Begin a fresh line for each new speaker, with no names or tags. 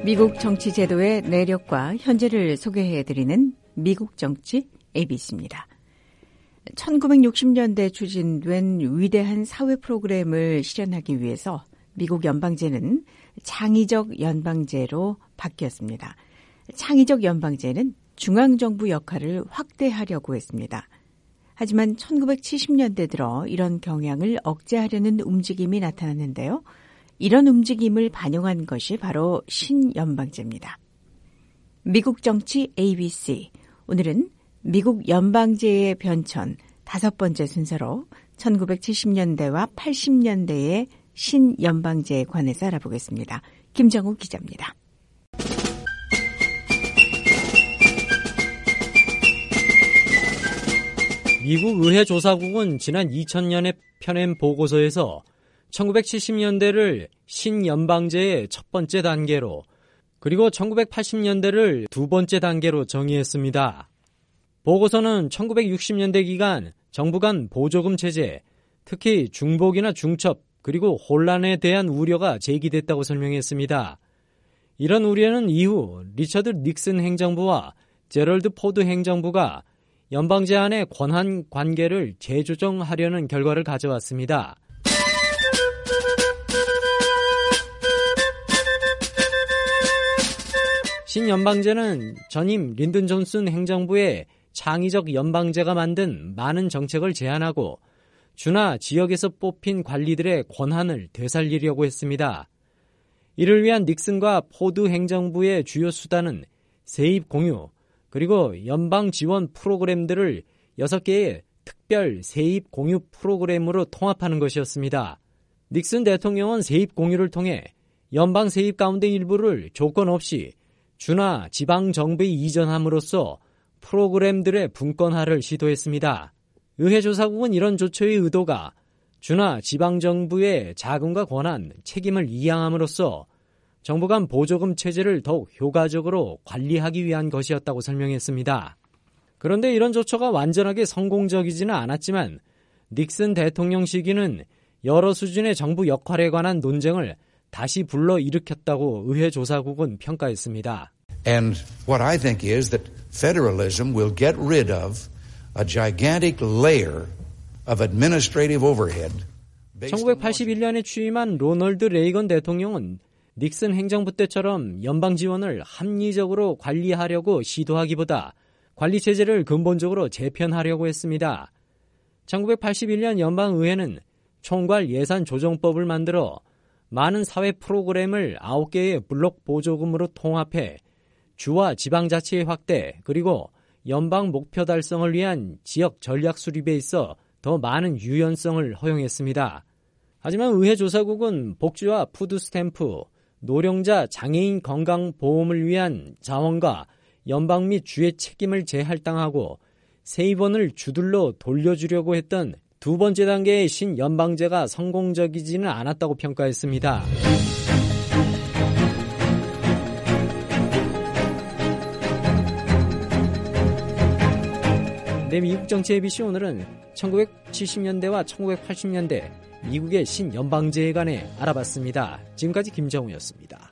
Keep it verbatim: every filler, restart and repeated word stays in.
미국 정치 제도의 내력과 현재를 소개해드리는 미국 정치 에이비씨입니다. 천구백육십 년대 추진된 위대한 사회 프로그램을 실현하기 위해서 미국 연방제는 창의적 연방제로 바뀌었습니다. 창의적 연방제는 중앙정부 역할을 확대하려고 했습니다. 하지만 천구백칠십 년대 들어 이런 경향을 억제하려는 움직임이 나타났는데요. 이런 움직임을 반영한 것이 바로 신연방제입니다. 미국 정치 에이비씨, 오늘은 미국 연방제의 변천 다섯 번째 순서로 천구백칠십 년대와 팔십 년대의 신연방제에 관해서 알아보겠습니다. 김정우 기자입니다.
미국 의회조사국은 지난 이천 년에 펴낸 보고서에서 천구백칠십 년대를 신연방제의 첫 번째 단계로 그리고 천구백팔십 년대를 두 번째 단계로 정의했습니다. 보고서는 천구백육십 년대 기간 정부 간 보조금 체제, 특히 중복이나 중첩 그리고 혼란에 대한 우려가 제기됐다고 설명했습니다. 이런 우려는 이후 리처드 닉슨 행정부와 제럴드 포드 행정부가 연방제 안의 권한 관계를 재조정하려는 결과를 가져왔습니다. 신연방제는 전임 린든 존슨 행정부의 창의적 연방제가 만든 많은 정책을 제안하고 주나 지역에서 뽑힌 관리들의 권한을 되살리려고 했습니다. 이를 위한 닉슨과 포드 행정부의 주요 수단은 세입 공유 그리고 연방 지원 프로그램들을 여섯 개의 특별 세입 공유 프로그램으로 통합하는 것이었습니다. 닉슨 대통령은 세입 공유를 통해 연방 세입 가운데 일부를 조건 없이 주나 지방 정부에 이전함으로써 프로그램들의 분권화를 시도했습니다. 의회조사국은 이런 조처의 의도가 주나 지방 정부의 자금과 권한, 책임을 이양함으로써 정부 간 보조금 체제를 더욱 효과적으로 관리하기 위한 것이었다고 설명했습니다. 그런데 이런 조처가 완전하게 성공적이지는 않았지만 닉슨 대통령 시기는 여러 수준의 정부 역할에 관한 논쟁을 다시 불러일으켰다고 의회조사국은 평가했습니다.
And what I think is that federalism will get rid of a gigantic layer of administrative overhead.
천구백팔십일 년에 취임한 로널드 레이건 대통령은 닉슨 행정부 때처럼 연방 지원을 합리적으로 관리하려고 시도하기보다 관리 체제를 근본적으로 재편하려고 했습니다. 천구백팔십일 년 연방의회는 총괄 예산 조정법을 만들어 많은 사회 프로그램을 아홉 개의 블록 보조금으로 통합해 주와 지방자치의 확대 그리고 연방 목표 달성을 위한 지역 전략 수립에 있어 더 많은 유연성을 허용했습니다. 하지만 의회조사국은 복지와 푸드스탬프, 노령자 장애인 건강보험을 위한 자원과 연방 및 주의 책임을 재할당하고 세입원을 주들러 돌려주려고 했던 두 번째 단계의 신연방제가 성공적이지는 않았다고 평가했습니다. 네, 미국 정치 에이비씨 오늘은 천구백칠십 년대와 천구백팔십 년대 미국의 신연방제에 관해 알아봤습니다. 지금까지 김정우였습니다.